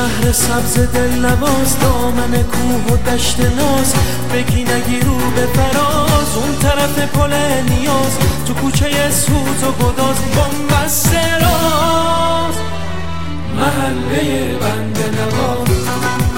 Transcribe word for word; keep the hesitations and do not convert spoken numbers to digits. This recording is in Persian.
شهر سبز دل نواز، دامن کوه و دشت ناز، بگی نگی رو به فراز، اون طرف پل نیاز، تو کوچه سوز و گداز، بنبسته راز، محله بنده نواز.